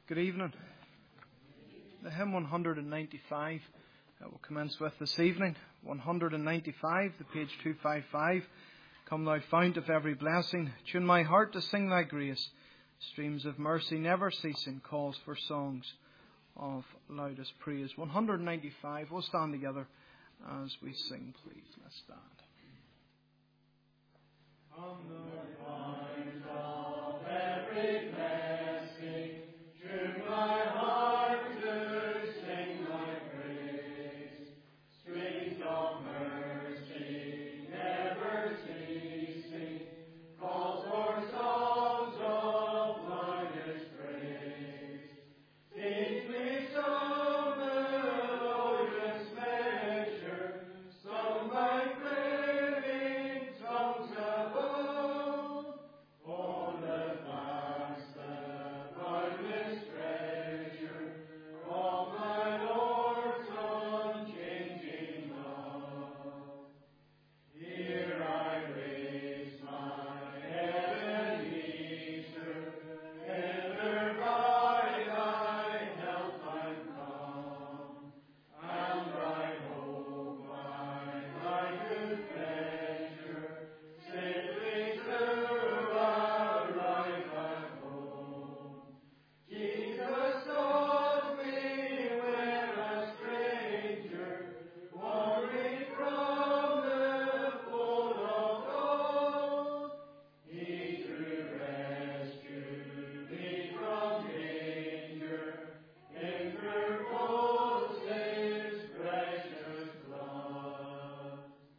Good evening. The hymn 195 that we'll commence with this evening. 195, the page 255. Come thou fount of every blessing, tune my heart to sing thy grace. Streams of mercy never ceasing, calls for songs of loudest praise. 195, we'll stand together as we sing, please. Let's stand. Come thou fount of every blessing, tune my heart to sing thy praise. Streams of mercy never ceasing, calls for songs of loudest praise. Teach me some melodious measure, sung by craving tongues above. For the vast, the boundless treasure of my Lord's unchanging love. Here I raise my Ebenezer, hither by thy help I'm come, and I hope by thy good pleasure safely to arrive at home. Jesus taught me when a stranger, wandering from the fold of God, He to rescue me from danger, interposed His precious blood.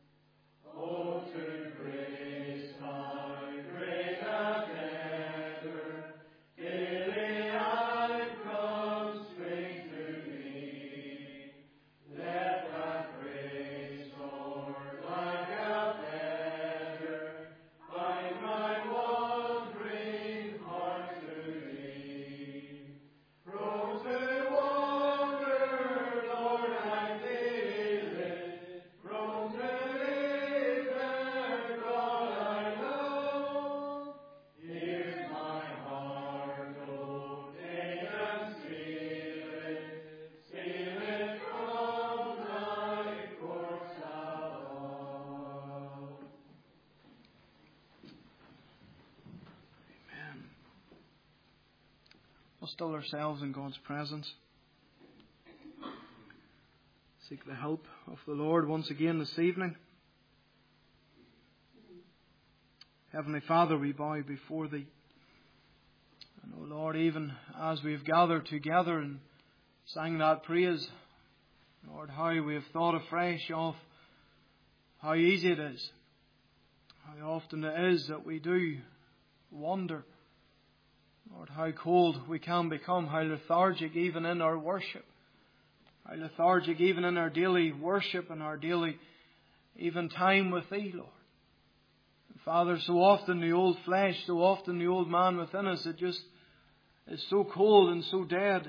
Oh, to grace my great Defender, daily I come straight to Thee. Let that grace, Lord, like a fetter, bind my wandering heart to Thee. Prone to wander, Lord, I feel it. Prone to waver, God, I know. Here's my heart, oh, take and seal it from thy courts above. Amen. We'll still ourselves in God's presence. Seek the help of the Lord once again this evening. Heavenly Father, we bow before Thee. And, O Lord, even as we have gathered together and sang that praise, Lord, how we have thought afresh of how easy it is, how often it is that we do wander. Lord, how cold we can become, how lethargic even in our worship, how lethargic even in our daily worship and our daily even time with Thee, Lord. And Father, so often the old flesh, so often the old man within us, it just is so cold and so dead,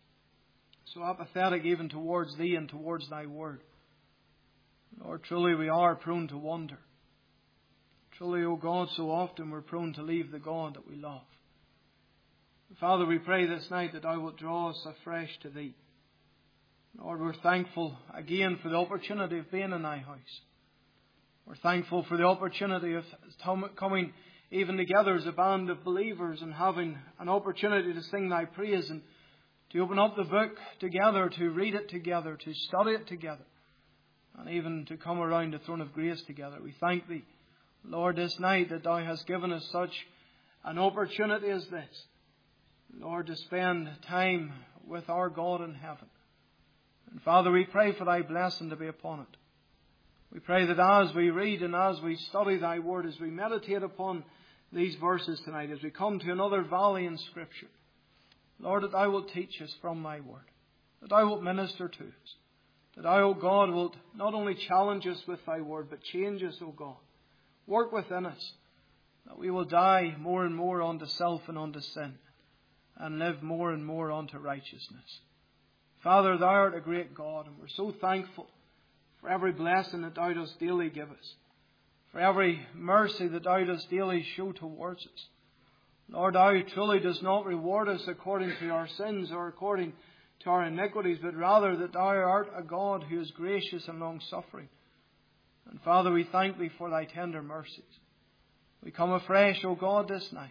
so apathetic even towards Thee and towards Thy Word. Lord, truly we are prone to wander. Truly, O God, so often we're prone to leave the God that we love. Father, we pray this night that Thou wilt draw us afresh to Thee. Lord, we're thankful again for the opportunity of being in Thy house. We're thankful for the opportunity of coming even together as a band of believers and having an opportunity to sing Thy praise and to open up the book together, to read it together, to study it together, and even to come around the throne of grace together. We thank Thee, Lord, this night that Thou hast given us such an opportunity as this, Lord, to spend time with our God in heaven. And Father, we pray for Thy blessing to be upon it. We pray that as we read and as we study Thy Word, as we meditate upon these verses tonight, as we come to another valley in Scripture, Lord, that Thou wilt teach us from Thy Word, that Thou wilt minister to us, that Thou, O God, wilt not only challenge us with Thy Word, but change us, O God. Work within us, that we will die more and more unto self and unto sin, and live more and more unto righteousness. Father, Thou art a great God, and we're so thankful for every blessing that Thou dost daily give us, for every mercy that Thou dost daily show towards us. Lord, Thou truly does not reward us according to our sins or according to our iniquities, but rather that Thou art a God who is gracious and long-suffering. And Father, we thank Thee for Thy tender mercies. We come afresh, O God, this night.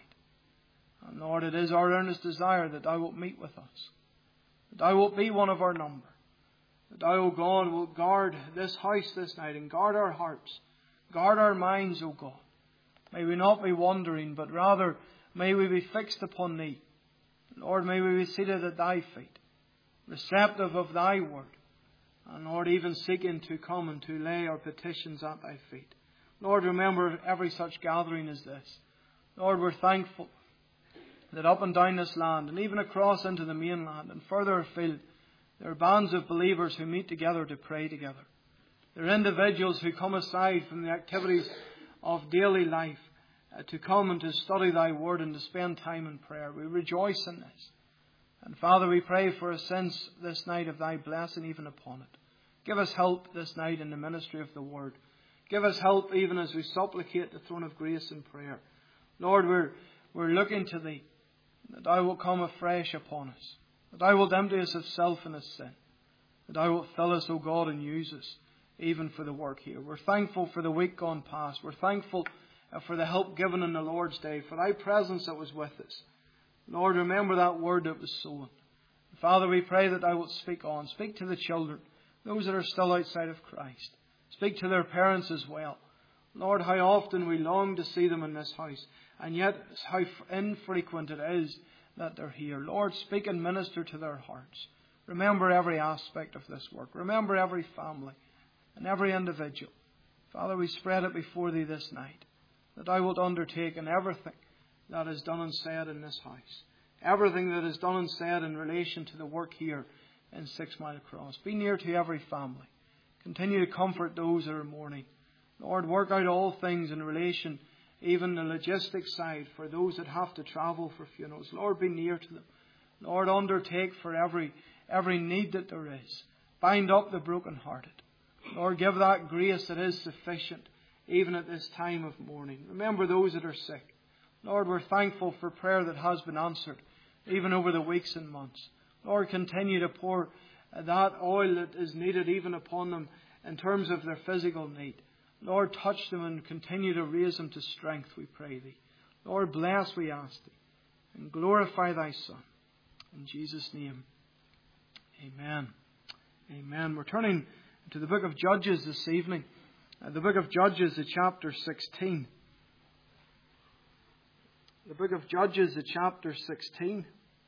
And Lord, it is our earnest desire that Thou wilt meet with us, that Thou wilt be one of our number, that Thou, O God, wilt guard this house this night and guard our hearts, guard our minds, O God. May we not be wandering, but rather may we be fixed upon Thee. Lord, may we be seated at Thy feet, receptive of Thy word, and Lord, even seeking to come and to lay our petitions at Thy feet. Lord, remember every such gathering as this. Lord, we're thankful that up and down this land, and even across into the mainland and further afield, there are bands of believers who meet together to pray together. There are individuals who come aside from the activities of daily life to come and to study Thy word and to spend time in prayer. We rejoice in this. And Father, we pray for a sense this night of Thy blessing even upon it. Give us help this night in the ministry of the word. Give us help even as we supplicate the throne of grace in prayer. Lord, we're looking to Thee, that Thou wilt come afresh upon us, that Thou wilt empty us of self and of sin, that Thou wilt fill us, O God, and use us even for the work here. We're thankful for the week gone past. We're thankful for the help given on the Lord's Day, for Thy presence that was with us. Lord, remember that word that was sown. Father, we pray that Thou wilt speak on. Speak to the children, those that are still outside of Christ. Speak to their parents as well. Lord, how often we long to see them in this house, and yet how infrequent it is that they're here. Lord, speak and minister to their hearts. Remember every aspect of this work. Remember every family and every individual. Father, we spread it before Thee this night, that Thou wilt undertake in everything that is done and said in this house. Everything that is done and said in relation to the work here in 6 Mile Cross. Be near to every family. Continue to comfort those that are mourning. Lord, work out all things in relation, even the logistics side, for those that have to travel for funerals. Lord, be near to them. Lord, undertake for every need that there is. Bind up the brokenhearted. Lord, give that grace that is sufficient, even at this time of mourning. Remember those that are sick. Lord, we're thankful for prayer that has been answered, even over the weeks and months. Lord, continue to pour that oil that is needed even upon them in terms of their physical need. Lord, touch them and continue to raise them to strength, we pray Thee. Lord, bless, we ask Thee, and glorify Thy Son. In Jesus' name, amen. Amen. We're turning to the book of Judges this evening. The book of Judges, the chapter 16. The book of Judges, the chapter 16.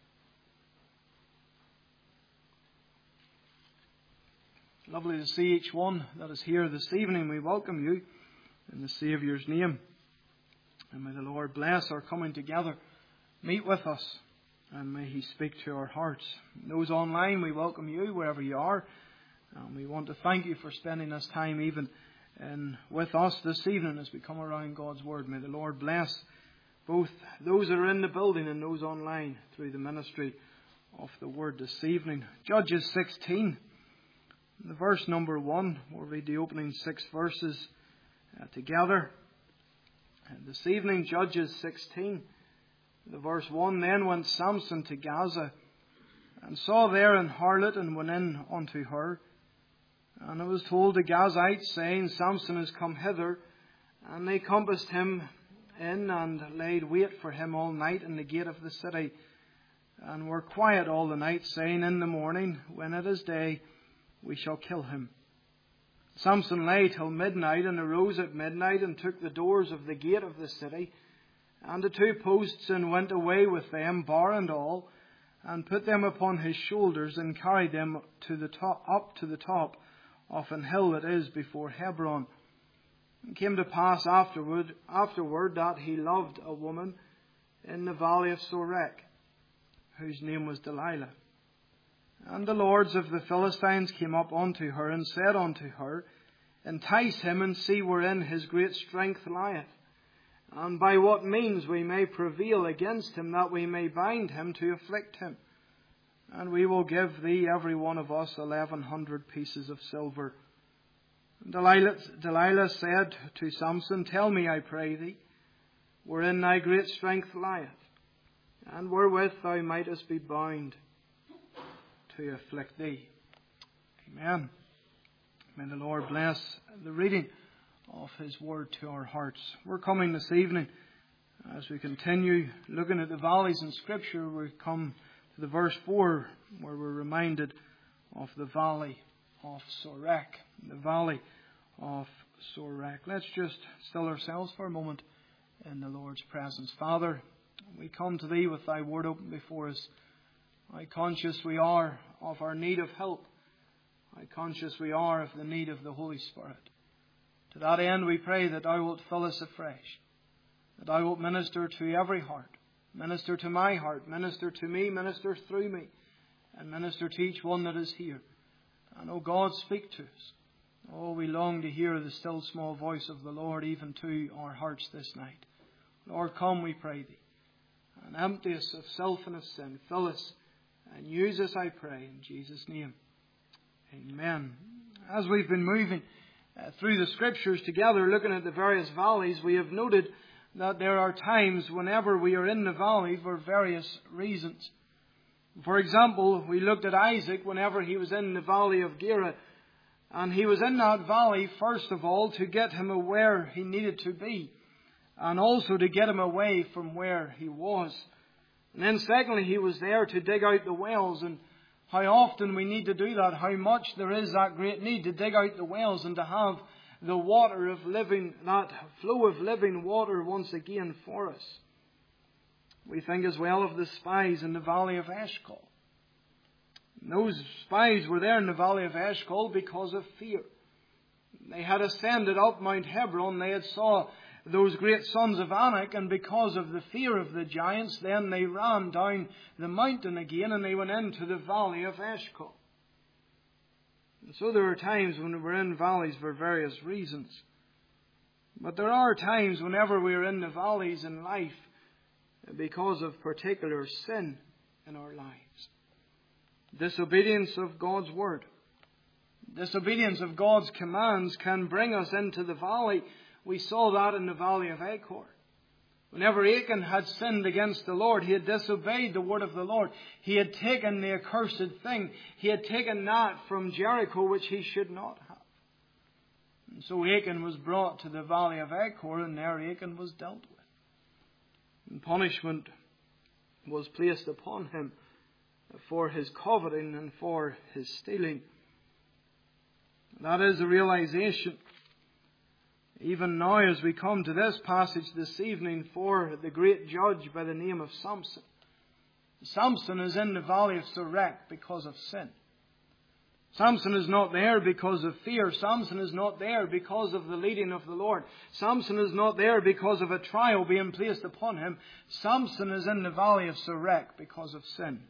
Lovely to see each one that is here this evening. We welcome you in the Saviour's name. And may the Lord bless our coming together. Meet with us, and may He speak to our hearts. Those online, we welcome you wherever you are. And we want to thank you for spending this time even with us this evening as we come around God's Word. May the Lord bless both those that are in the building and those online through the ministry of the Word this evening. Judges 16. The verse number 1, we'll read the opening 6 verses together. And this evening, Judges 16, the verse 1, Then went Samson to Gaza, and saw there an harlot, and went in unto her. And it was told the Gazites, saying, Samson is come hither. And they compassed him in, and laid wait for him all night in the gate of the city, and were quiet all the night, saying, In the morning, when it is day, we shall kill him. Samson lay till midnight, and arose at midnight, and took the doors of the gate of the city, and the 2 posts, and went away with them, bar and all, and put them upon his shoulders, and carried them up to the top of an hill that is before Hebron. It came to pass afterward that he loved a woman in the valley of Sorek, whose name was Delilah. And the lords of the Philistines came up unto her, and said unto her, Entice him, and see wherein his great strength lieth, and by what means we may prevail against him, that we may bind him to afflict him. And we will give thee every one of us 1,100 pieces of silver. And Delilah said to Samson, Tell me, I pray thee, wherein thy great strength lieth. and wherewith thou mightest be bound to afflict thee. Amen. May the Lord bless the reading of His Word to our hearts. We're coming this evening, as we continue looking at the valleys in Scripture, we come to the verse 4, where we're reminded of the valley of Sorek. The valley of Sorek. Let's just still ourselves for a moment in the Lord's presence. Father, we come to Thee with Thy Word open before us. How conscious we are of our need of help. How conscious we are of the need of the Holy Spirit. To that end we pray that Thou wilt fill us afresh. That Thou wilt minister to every heart. Minister to my heart. Minister to me. Minister through me. And minister to each one that is here. And, O God, speak to us. Oh, we long to hear the still small voice of the Lord even to our hearts this night. Lord, come, we pray Thee, and empty us of self and of sin. Fill us and use us, I pray, in Jesus' name. Amen. As we've been moving through the Scriptures together, looking at the various valleys, we have noted that there are times whenever we are in the valley for various reasons. For example, we looked at Isaac whenever he was in the valley of Gerar. And he was in that valley, first of all, to get him where he needed to be. And also to get him away from where he was. And then secondly, he was there to dig out the wells. And how often we need to do that. How much there is that great need to dig out the wells and to have the water of living, that flow of living water once again for us. We think as well of the spies in the valley of Eshcol. Those spies were there in the valley of Eshcol because of fear. They had ascended up Mount Hebron. They had saw those great sons of Anak, and because of the fear of the giants, then they ran down the mountain again and they went into the valley of Eshcol. And so there are times when we're in valleys for various reasons. But there are times whenever we're in the valleys in life because of particular sin in our lives. Disobedience of God's Word. Disobedience of God's commands can bring us into the valley. We saw that in the valley of Achor. Whenever Achan had sinned against the Lord, he had disobeyed the word of the Lord. He had taken the accursed thing. He had taken that from Jericho which he should not have. And so Achan was brought to the valley of Achor, and there Achan was dealt with. And punishment was placed upon him for his coveting and for his stealing. That is a realization, even now as we come to this passage this evening, for the great judge by the name of Samson. Samson is in the valley of Sorek because of sin. Samson is not there because of fear. Samson is not there because of the leading of the Lord. Samson is not there because of a trial being placed upon him. Samson is in the valley of Sorek because of sin.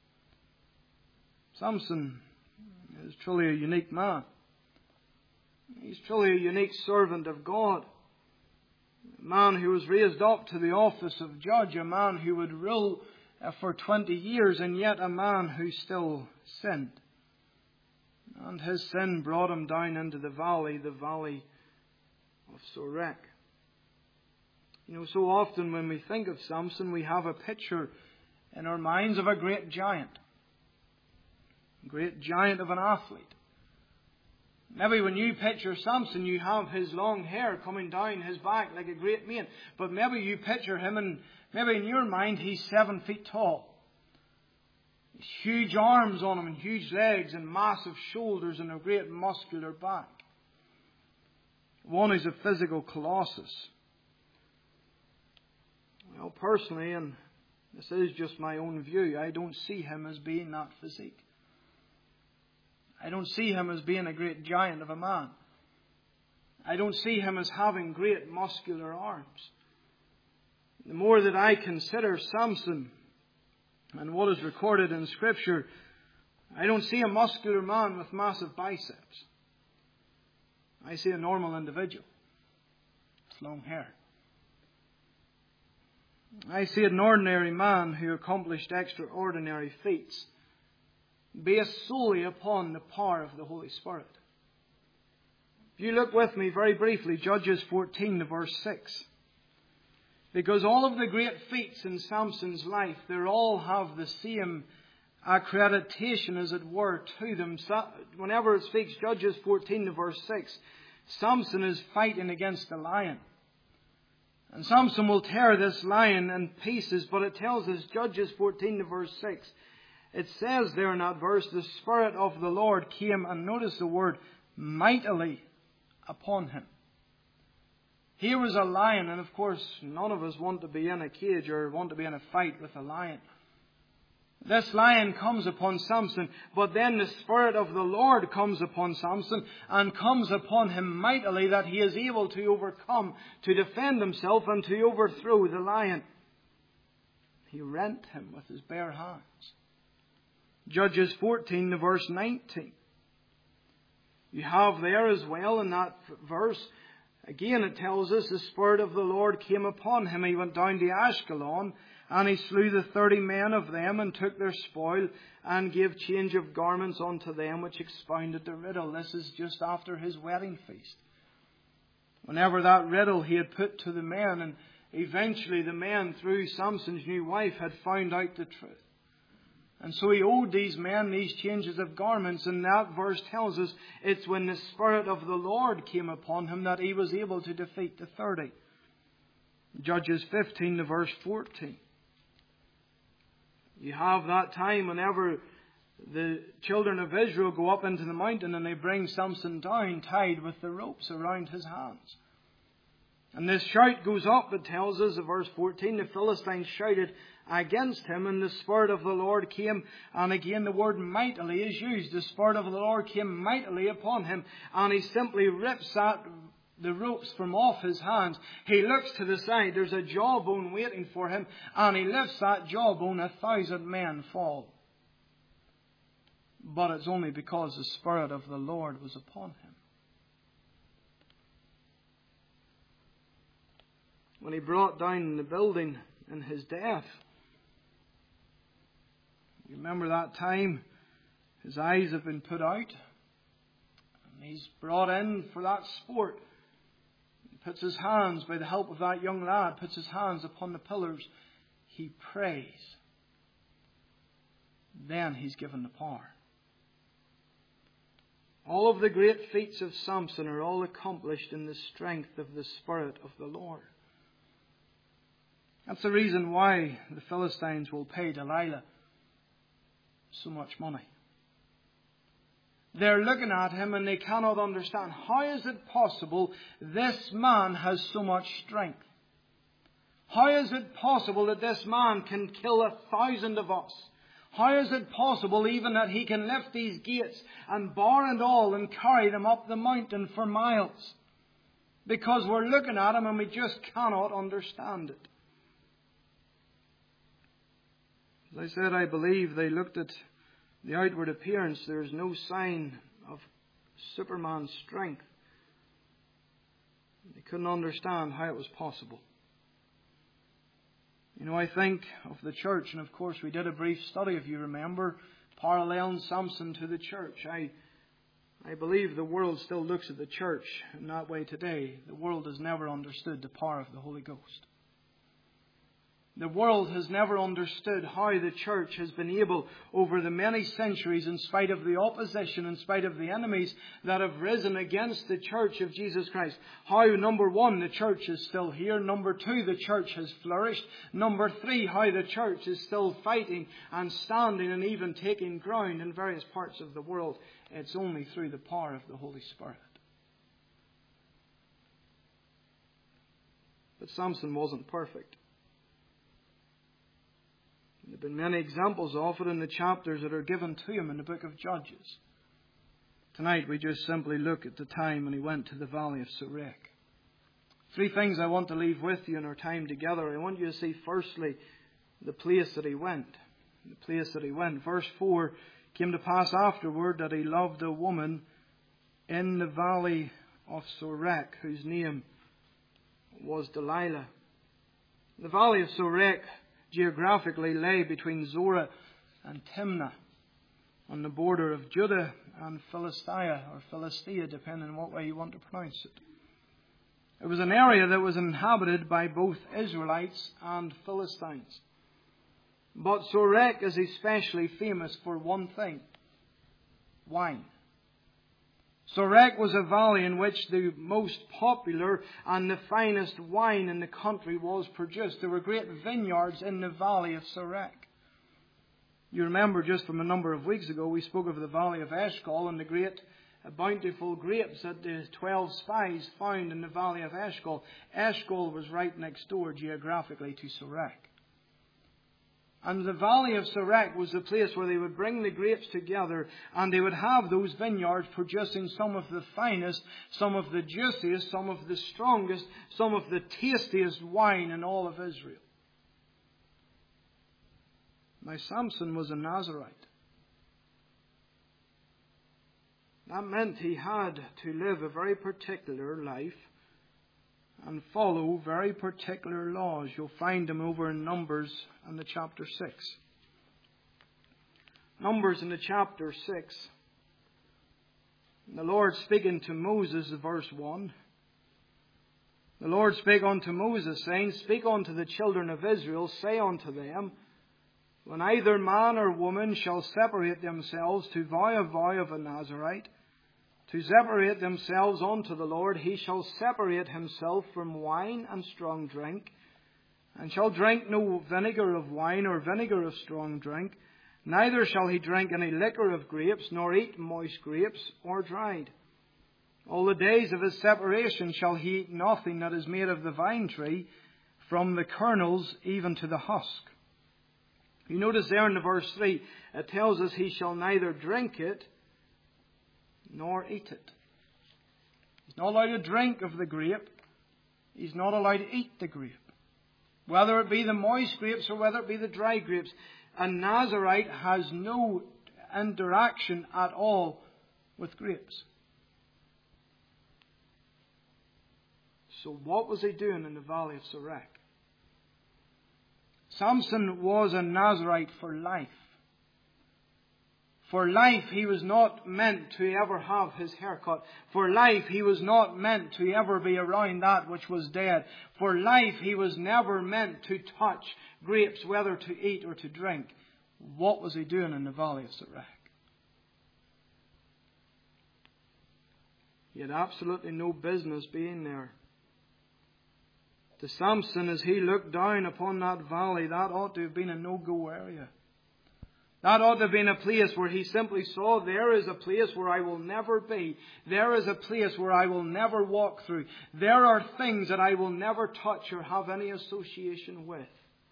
Samson is truly a unique man. He's truly a unique servant of God. A man who was raised up to the office of judge. A man who would rule for 20 years, and yet a man who still sinned. And his sin brought him down into the valley of Sorek. You know, so often when we think of Samson, we have a picture in our minds of a great giant. A great giant of an athlete. Maybe when you picture Samson, you have his long hair coming down his back like a great mane. But maybe you picture him and maybe in your mind he's 7 feet tall. He's huge arms on him and huge legs and massive shoulders and a great muscular back. One is a physical colossus. Well, personally, and this is just my own view, I don't see him as being that physique. I don't see him as being a great giant of a man. I don't see him as having great muscular arms. The more that I consider Samson and what is recorded in Scripture, I don't see a muscular man with massive biceps. I see a normal individual with long hair. I see an ordinary man who accomplished extraordinary feats based solely upon the power of the Holy Spirit. If you look with me very briefly, Judges 14 to verse 6. Because all of the great feats in Samson's life, they all have the same accreditation, as it were, to them. Whenever it speaks, Judges 14 verse 6, Samson is fighting against a lion. And Samson will tear this lion in pieces, but it tells us, Judges 14 verse 6, it says there in that verse, the Spirit of the Lord came, and notice the word, mightily upon him. Here was a lion, and of course none of us want to be in a cage or want to be in a fight with a lion. This lion comes upon Samson, but then the Spirit of the Lord comes upon Samson and comes upon him mightily, that he is able to overcome, to defend himself and to overthrow the lion. He rent him with his bare hands. Judges 14 verse 19. You have there as well in that verse, again it tells us the Spirit of the Lord came upon him. He went down to Ashkelon, and he slew the 30 men of them, and took their spoil, and gave change of garments unto them, which expounded the riddle. This is just after his wedding feast. Whenever that riddle he had put to the men, and eventually the men, through Samson's new wife, had found out the truth. And so he owed these men these changes of garments, and that verse tells us it's when the Spirit of the Lord came upon him that he was able to defeat the 30. Judges 15 verse 14. You have that time whenever the children of Israel go up into the mountain and they bring Samson down tied with the ropes around his hands. And this shout goes up, it tells us in verse 14, the Philistines shouted against him, and the Spirit of the Lord came, and again the word mightily is used. The Spirit of the Lord came mightily upon him, and he simply rips the ropes from off his hands. He looks to the side, there's a jawbone waiting for him, and he lifts that jawbone, 1,000 men fall. But it's only because the Spirit of the Lord was upon him. When he brought down the building in his death, you remember that time his eyes have been put out, and he's brought in for that sport. He puts his hands, by the help of that young lad, puts his hands upon the pillars. He prays. Then he's given the power. All of the great feats of Samson are all accomplished in the strength of the Spirit of the Lord. That's the reason why the Philistines will pay Delilah so much money. They're looking at him and they cannot understand. How is it possible this man has so much strength? How is it possible that this man can kill 1,000 of us? How is it possible even that he can lift these gates and bar and all and carry them up the mountain for miles? Because we're looking at him and we just cannot understand it. As I said, I believe they looked at the outward appearance. There is no sign of Superman strength. They couldn't understand how it was possible. You know, I think of the church, and of course we did a brief study, if you remember, paralleling Samson to the church. I believe the world still looks at the church in that way today. The world has never understood the power of the Holy Ghost. The world has never understood how the church has been able, over the many centuries, in spite of the opposition, in spite of the enemies that have risen against the church of Jesus Christ, how, number one, the church is still here. Number two, the church has flourished. Number three, how the church is still fighting and standing and even taking ground in various parts of the world. It's only through the power of the Holy Spirit. But Samson wasn't perfect. There have been many examples of it in the chapters that are given to him in the book of Judges. Tonight we just simply look at the time when he went to the valley of Sorek. 3 things I want to leave with you in our time together. I want you to see firstly the place that he went. The place that he went. Verse 4, came to pass afterward that he loved a woman in the valley of Sorek, whose name was Delilah. The valley of Sorek geographically lay between Zorah and Timnah, on the border of Judah and Philistia, or Philistia, depending on what way you want to pronounce it. It was an area that was inhabited by both Israelites and Philistines. But Sorek is especially famous for one thing: wine. Sorek was a valley in which the most popular and the finest wine in the country was produced. There were great vineyards in the valley of Sorek. You remember just from a number of weeks ago we spoke of the valley of Eshcol and the great bountiful grapes that the 12 spies found in the valley of Eshcol. Eshcol was right next door geographically to Sorek. And the valley of Sorek was the place where they would bring the grapes together and they would have those vineyards producing some of the finest, some of the juiciest, some of the strongest, some of the tastiest wine in all of Israel. Now, Samson was a Nazirite. That meant he had to live a very particular life and follow very particular laws. You'll find them over in Numbers in the chapter 6. Numbers in the chapter 6. The Lord speaking to Moses, verse 1. The Lord spake unto Moses, saying, Speak unto the children of Israel, say unto them, When either man or woman shall separate themselves to vow a vow of a Nazirite, to separate themselves unto the Lord, he shall separate himself from wine and strong drink, and shall drink no vinegar of wine or vinegar of strong drink, neither shall he drink any liquor of grapes, nor eat moist grapes or dried. All the days of his separation shall he eat nothing that is made of the vine tree, from the kernels even to the husk. You notice there in the verse 3, it tells us he shall neither drink it nor eat it. He's not allowed to drink of the grape. He's not allowed to eat the grape. Whether it be the moist grapes or whether it be the dry grapes. A Nazirite has no interaction at all with grapes. So what was he doing in the valley of Sorek? Samson was a Nazirite for life. For life, he was not meant to ever have his hair cut. For life, he was not meant to ever be around that which was dead. For life, he was never meant to touch grapes, whether to eat or to drink. What was he doing in the valley of Sorek? He had absolutely no business being there. To Samson, as he looked down upon that valley, that ought to have been a no-go area. That ought to have been a place where he simply saw, there is a place where I will never be. There is a place where I will never walk through. There are things that I will never touch or have any association with.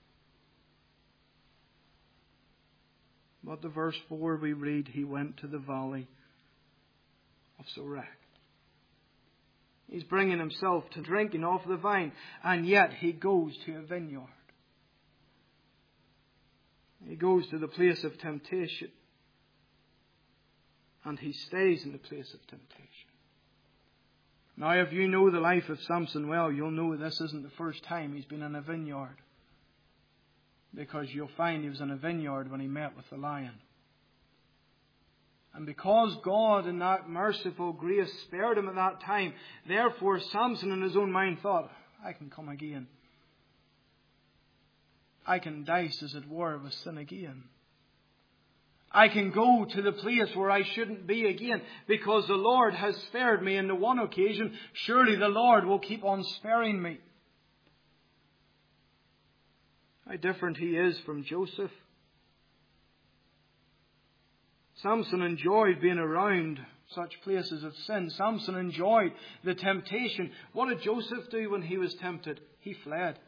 But the verse 4 we read, he went to the valley of Sorek. He's bringing himself to drinking off the vine, and yet he goes to a vineyard. He goes to the place of temptation. And he stays in the place of temptation. Now, if you know the life of Samson well, you'll know this isn't the first time he's been in a vineyard. Because you'll find he was in a vineyard when he met with the lion. And because God in that merciful grace spared him at that time, therefore Samson in his own mind thought, I can come again. I can dice, as it were, with sin again. I can go to the place where I shouldn't be again, because the Lord has spared me in the one occasion. Surely the Lord will keep on sparing me. How different he is from Joseph. Samson enjoyed being around such places of sin. Samson enjoyed the temptation. What did Joseph do when he was tempted? He fled.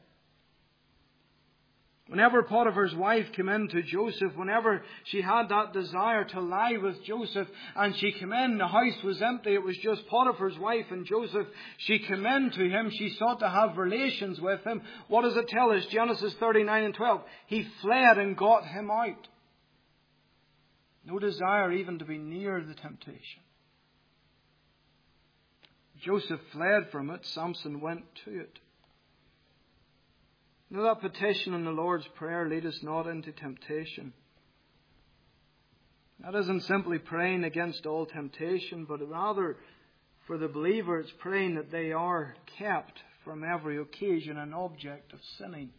Whenever Potiphar's wife came in to Joseph, whenever she had that desire to lie with Joseph, and she came in, the house was empty, it was just Potiphar's wife and Joseph. She came in to him, she sought to have relations with him. What does it tell us? Genesis 39 and 12. He fled and got him out. No desire even to be near the temptation. Joseph fled from it. Samson went to it. Now that petition in the Lord's Prayer, lead us not into temptation. That isn't simply praying against all temptation, but rather For the believer, it's praying that they are kept from every occasion and object of sinning.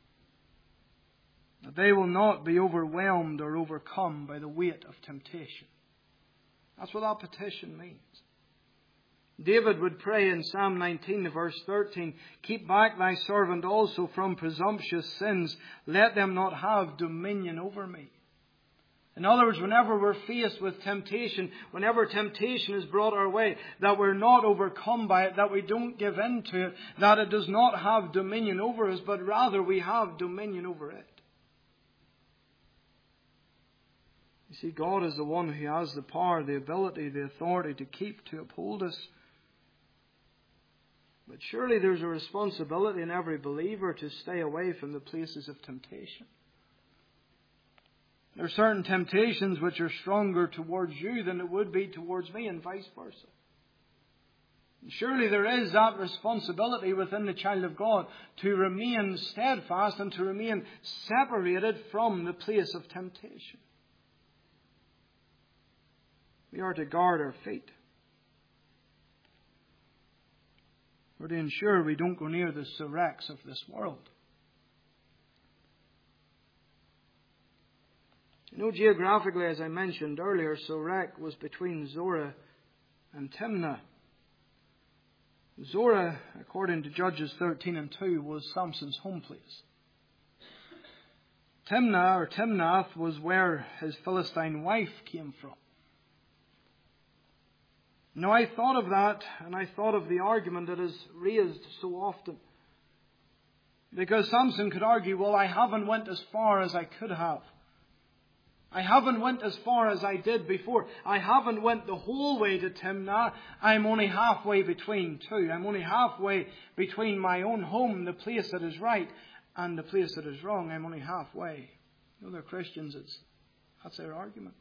That they will not be overwhelmed or overcome by the weight of temptation. That's what that petition means. David would pray in Psalm 19, verse 13, "Keep back thy servant also from presumptuous sins. Let them not have dominion over me." In other words, whenever we're faced with temptation, whenever temptation is brought our way, that we're not overcome by it, that we don't give in to it, that it does not have dominion over us, but rather we have dominion over it. You see, God is the one who has the power, the ability, the authority to keep, to uphold us. But surely there's a responsibility in every believer to stay away from the places of temptation. There are certain temptations which are stronger towards you than it would be towards me, and vice versa. And surely there is that responsibility within the child of God to remain steadfast and to remain separated from the place of temptation. We are to guard our feet. We're to ensure we don't go near the Sorex of this world. You know, geographically, as I mentioned earlier, Sorek was between Zorah and Timnah. Zorah, according to Judges 13 and 2, was Samson's home place. Timnah, or Timnath, was where his Philistine wife came from. Now, I thought of that, and I thought of the argument that is raised so often. Because Samson could argue, well, I haven't went as far as I could have. I haven't went as far as I did before. I haven't went the whole way to Timnah. I'm only halfway between two. I'm only halfway between my own home, the place that is right, and the place that is wrong. I'm only halfway. You know, they're Christians. That's their argument.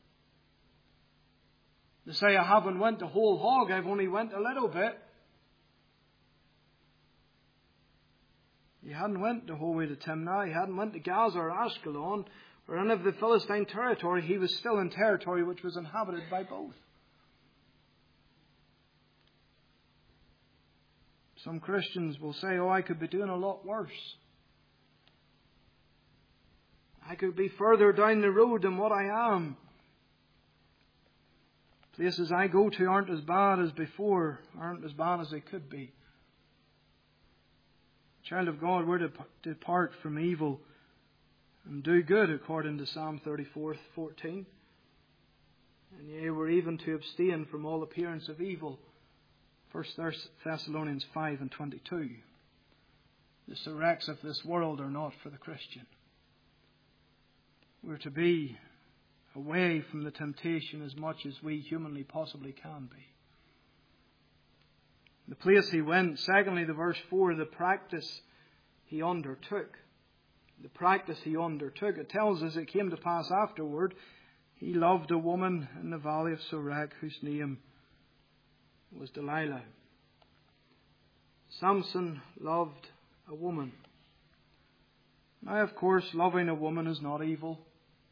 They say, I haven't went the whole hog. I've only went a little bit. He hadn't went the whole way to Timnah. He hadn't went to Gaza or Ashkelon or any of the Philistine territory. He was still in territory which was inhabited by both. Some Christians will say, oh, I could be doing a lot worse. I could be further down the road than what I am. Places I go to aren't as bad as before, aren't as bad as they could be. Child of God, we're to depart from evil and do good, according to Psalm 34:14. And yea, we're even to abstain from all appearance of evil. 1 Thessalonians 5 and 22. The Sorex of this world are not for the Christian. We're to be away from the temptation as much as we humanly possibly can be. The place he went. Secondly, the verse 4, the practice he undertook. The practice he undertook. It tells us it came to pass afterward. He loved a woman in the valley of Sorek whose name was Delilah. Samson loved a woman. Now, of course, loving a woman is not evil.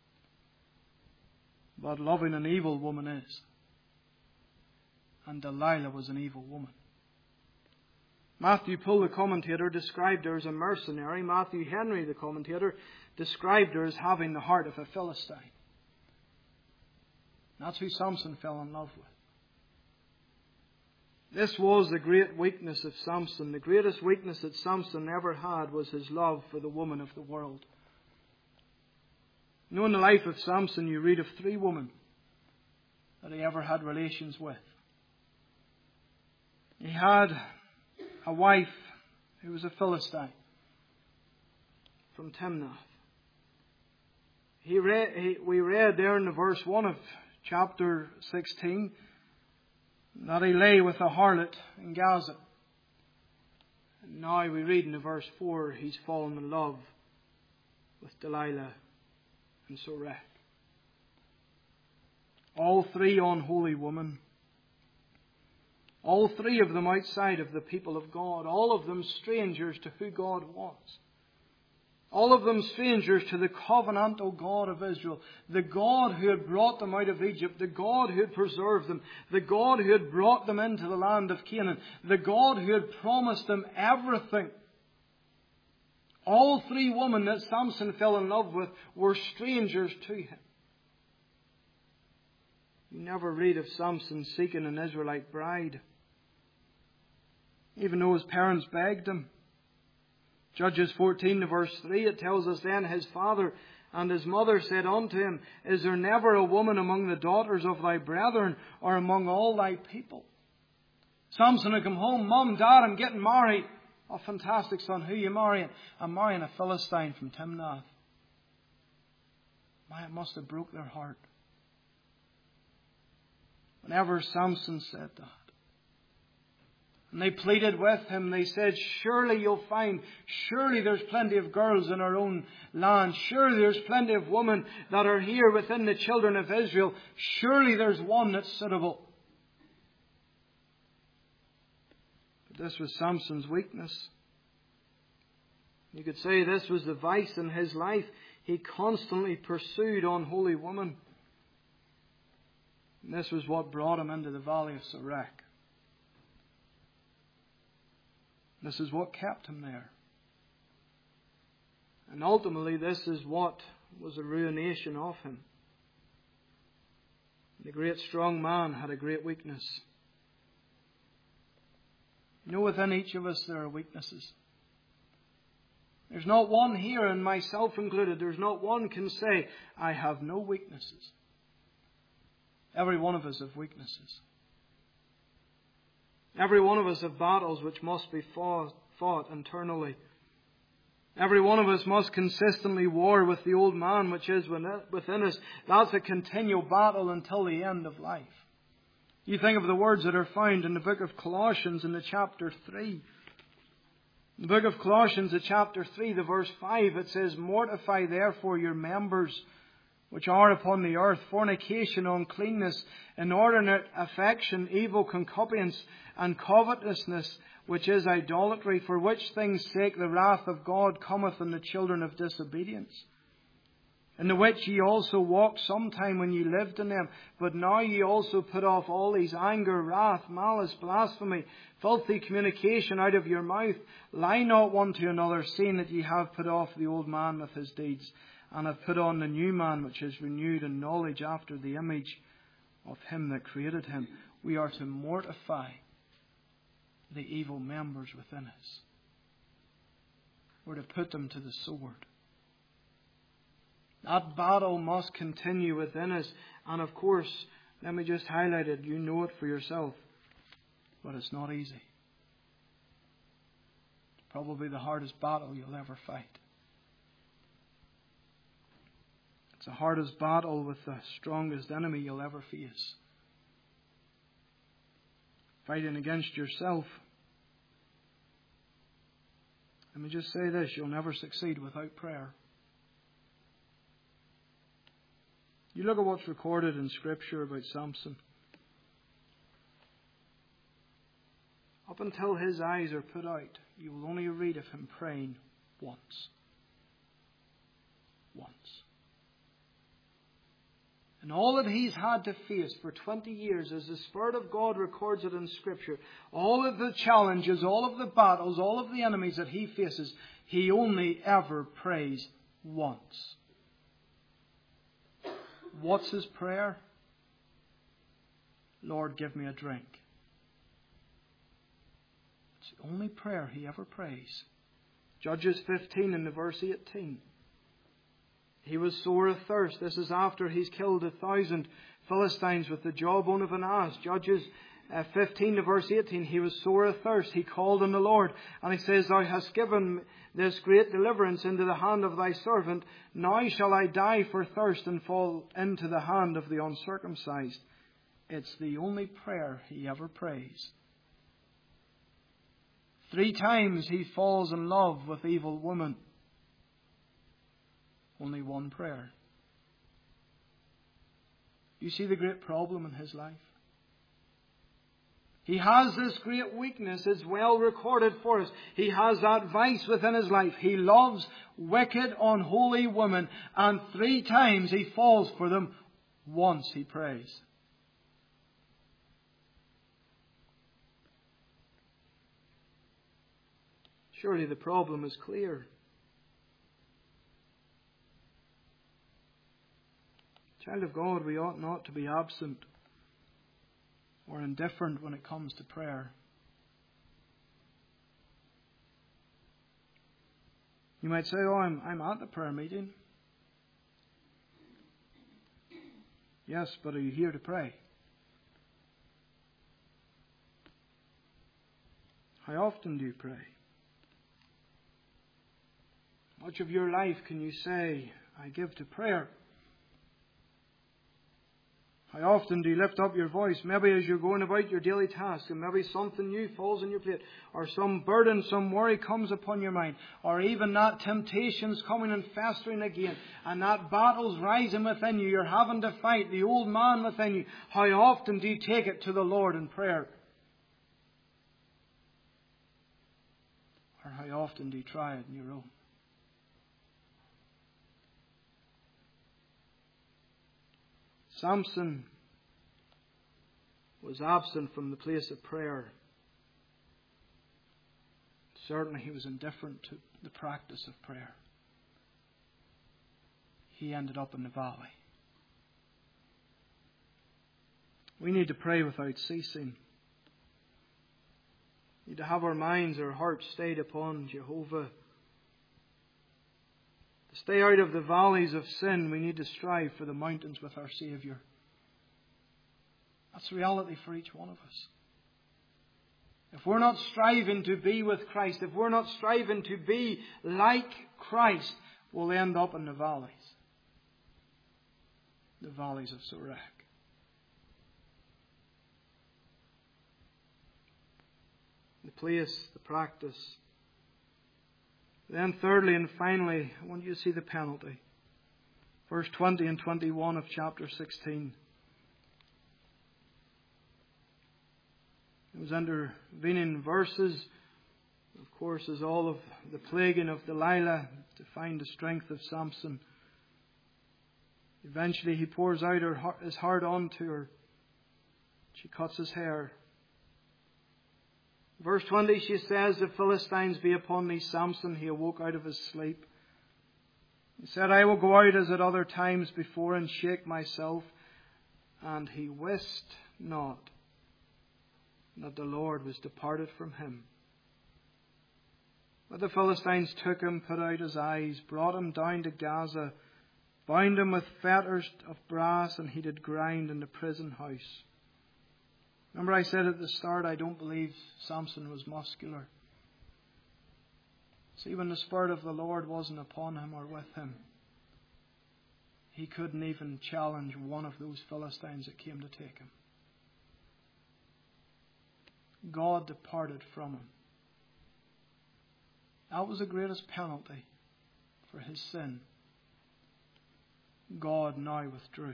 But loving an evil woman is. And Delilah was an evil woman. Matthew Poole, the commentator, described her as a mercenary. Matthew Henry, the commentator, described her as having the heart of a Philistine. That's who Samson fell in love with. This was the great weakness of Samson. The greatest weakness that Samson ever had was his love for the woman of the world. You know, in the life of Samson, you read of 3 women that he ever had relations with. He had a wife who was a Philistine from Timnath. We read there in the verse 1 of chapter 16 that he lay with a harlot in Gaza. And now we read in the verse 4 he's fallen in love with Delilah and Sorek. All 3 unholy women. All 3 of them outside of the people of God. All of them strangers to who God was. All of them strangers to the covenantal God of Israel. The God who had brought them out of Egypt. The God who had preserved them. The God who had brought them into the land of Canaan. The God who had promised them everything. All three women that Samson fell in love with were strangers to him. You never read of Samson seeking an Israelite bride, even though his parents begged him. Judges 14 verse 3, it tells us, then his father and his mother said unto him, is there never a woman among the daughters of thy brethren, or among all thy people? Samson had come home, Mum, Dad, I'm getting married. Oh, fantastic, son, who are you marrying? I'm marrying a Philistine from Timnath. My, it must have broke their heart. Whenever Samson said that, and they pleaded with him, they said, surely there's plenty of girls in our own land. Surely there's plenty of women that are here within the children of Israel. Surely there's one that's suitable. But this was Samson's weakness. You could say this was the vice in his life. He constantly pursued unholy women. And this was what brought him into the valley of Sorek. This is what kept him there. And ultimately, this is what was the ruination of him. The great strong man had a great weakness. You know, within each of us there are weaknesses. There's not one here, and myself included, there's not one can say, I have no weaknesses. Every one of us have weaknesses. Every one of us have battles which must be fought internally. Every one of us must consistently war with the old man which is within us. That's a continual battle until the end of life. You think of the words that are found in the book of Colossians in the chapter 3. In the book of Colossians, the chapter 3, the verse 5, it says, mortify therefore your members which are upon the earth, fornication, uncleanness, inordinate affection, evil concupiscence, and covetousness, which is idolatry, for which things' sake the wrath of God cometh on the children of disobedience. In the which ye also walked sometime when ye lived in them, but now ye also put off all these anger, wrath, malice, blasphemy, filthy communication out of your mouth. Lie not one to another, seeing that ye have put off the old man with his deeds, and have put on the new man, which is renewed in knowledge after the image of him that created him. We are to mortify the evil members within us. We're to put them to the sword. That battle must continue within us. And of course, let me just highlight it. You know it for yourself. But it's not easy. It's probably the hardest battle you'll ever fight. It's the hardest battle with the strongest enemy you'll ever face. Fighting against yourself. Let me just say this, you'll never succeed without prayer. You look at what's recorded in Scripture about Samson. Up until his eyes are put out, you will only read of him praying once. Once. And all that he's had to face for 20 years, as the Spirit of God records it in Scripture, all of the challenges, all of the battles, all of the enemies that he faces, he only ever prays once. What's his prayer? Lord, give me a drink. It's the only prayer he ever prays. Judges 15 in the verse 18. He was sore athirst. This is after he's killed 1,000 Philistines with the jawbone of an ass. Judges 15 to verse 18. He was sore athirst. He called on the Lord. And he says, Thou hast given this great deliverance into the hand of thy servant. Now shall I die for thirst and fall into the hand of the uncircumcised. It's the only prayer he ever prays. 3 times he falls in love with evil women. Only one prayer. You see the great problem in his life? He has this great weakness. It's well recorded for us. He has that vice within his life. He loves wicked, unholy women. And 3 times he falls for them. Once he prays. Surely the problem is clear. Child of God, we ought not to be absent or indifferent when it comes to prayer. You might say, I'm at the prayer meeting. Yes, but are you here to pray? How often do you pray? Much of your life can you say, I give to prayer? How often do you lift up your voice? Maybe as you're going about your daily task, and maybe something new falls on your plate, or some burden, some worry comes upon your mind, or even that temptation's coming and festering again, and that battle's rising within you. You're having to fight the old man within you. How often do you take it to the Lord in prayer? Or how often do you try it on your own? Samson was absent from the place of prayer. Certainly he was indifferent to the practice of prayer. He ended up in the valley. We need to pray without ceasing. We need to have our minds, our hearts stayed upon Jehovah. To stay out of the valleys of sin, we need to strive for the mountains with our Saviour. That's reality for each one of us. If we're not striving to be with Christ, if we're not striving to be like Christ, we'll end up in the valleys of Sorek. The place, the practice. Then thirdly and finally, I want you to see the penalty. Verse 20 and 21 of chapter 16. Those intervening verses, of course, is all of the plaguing of Delilah to find the strength of Samson. Eventually he pours out his heart onto her. She cuts his hair. Verse 20, she says, the Philistines be upon thee, Samson. He awoke out of his sleep. He said, I will go out as at other times before and shake myself. And he wist not that the Lord was departed from him. But the Philistines took him, put out his eyes, brought him down to Gaza, bound him with fetters of brass, and he did grind in the prison house. Remember I said at the start, I don't believe Samson was muscular. See, when the Spirit of the Lord wasn't upon him or with him, he couldn't even challenge one of those Philistines that came to take him. God departed from him. That was the greatest penalty for his sin. God now withdrew.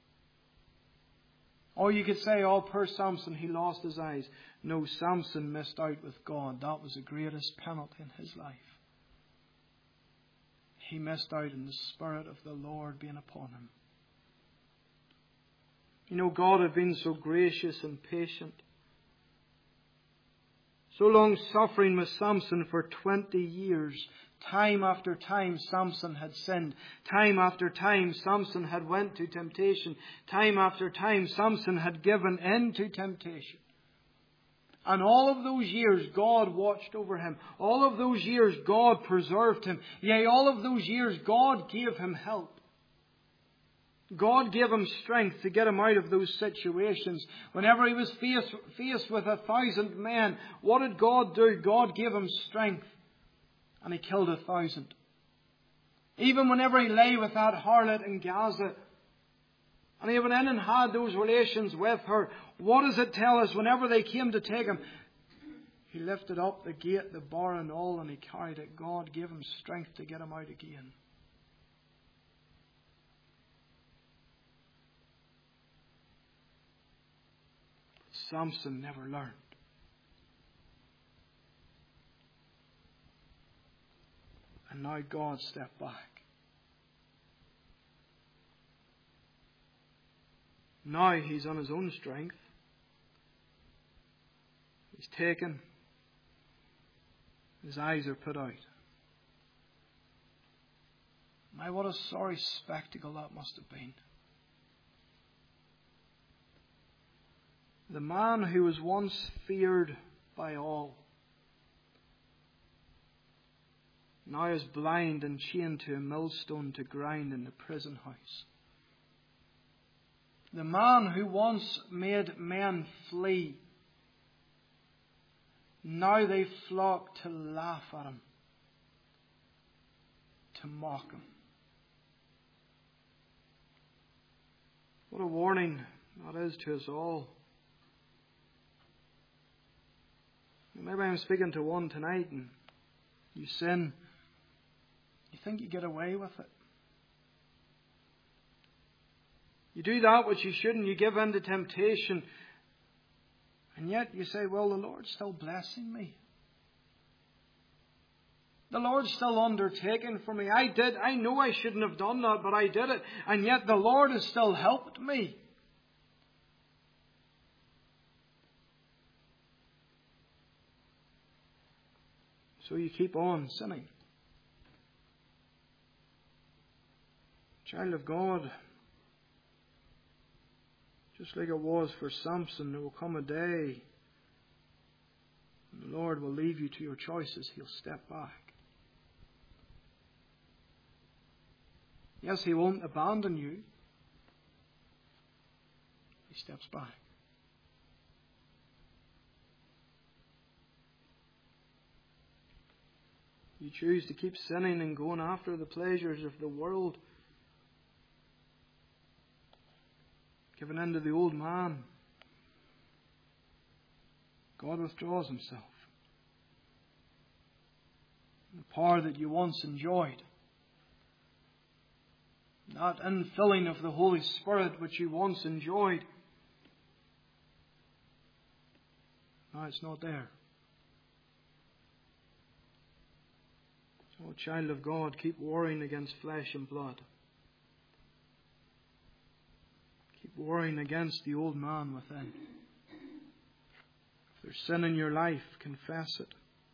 Or you could say, oh, poor Samson, he lost his eyes. No, Samson missed out with God. That was the greatest penalty in his life. He missed out in the Spirit of the Lord being upon him. You know, God had been so gracious and patient. So long suffering with Samson for 20 years. Time after time Samson had sinned. Time after time Samson had went to temptation. Time after time Samson had given in to temptation. And all of those years God watched over him. All of those years God preserved him. Yea, all of those years God gave him help. God gave him strength to get him out of those situations. Whenever he was faced with 1,000 men, what did God do? God gave him strength. And he killed 1,000. Even whenever he lay with that harlot in Gaza, and he went in and had those relations with her, what does it tell us? Whenever they came to take him, he lifted up the gate, the bar and all, and he carried it. God gave him strength to get him out again. Samson never learned. And now God stepped back. Now he's on his own strength. He's taken. His eyes are put out. My, what a sorry spectacle that must have been. The man who was once feared by all now is blind and chained to a millstone to grind in the prison house. The man who once made men flee, now they flock to laugh at him, to mock him. What a warning that is to us all. Maybe I'm speaking to one tonight and you sin. You think you get away with it. You do that which you shouldn't. You give in to temptation. And yet you say, well, the Lord's still blessing me. The Lord's still undertaking for me. I know I shouldn't have done that, but I did it. And yet the Lord has still helped me. So you keep on sinning. Child of God, just like it was for Samson, there will come a day when the Lord will leave you to your choices. He'll step back. Yes, He won't abandon you. He steps back. You choose to keep sinning and going after the pleasures of the world, giving in to the old man, God withdraws Himself. The power that you once enjoyed, that infilling of the Holy Spirit which you once enjoyed, now it's not there. So, child of God, keep warring against flesh and blood. Keep warring against the old man within. If there's sin in your life, confess it.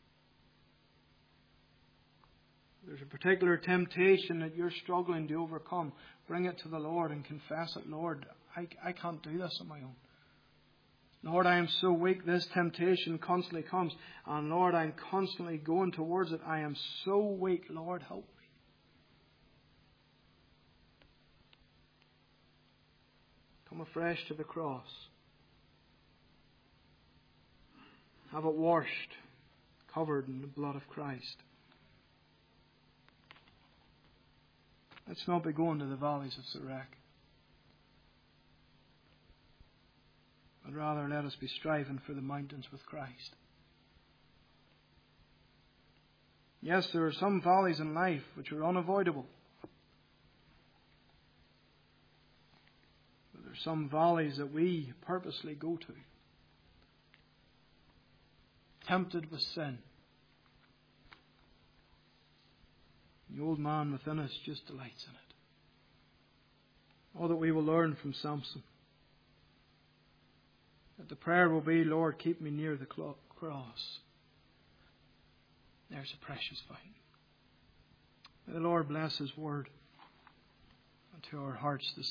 If there's a particular temptation that you're struggling to overcome, bring it to the Lord and confess it. Lord, I can't do this on my own. Lord, I am so weak, this temptation constantly comes. And Lord, I'm constantly going towards it. I am so weak. Lord, help me. Come afresh to the cross. Have it washed, covered in the blood of Christ. Let's not be going to the valleys of Sorek. But rather let us be striving for the mountains with Christ. Yes, there are some valleys in life which are unavoidable. But there are some valleys that we purposely go to. Tempted with sin. The old man within us just delights in it. All that we will learn from Samson. That the prayer will be, Lord, keep me near the cross. There's a precious fountain. May the Lord bless His word unto our hearts this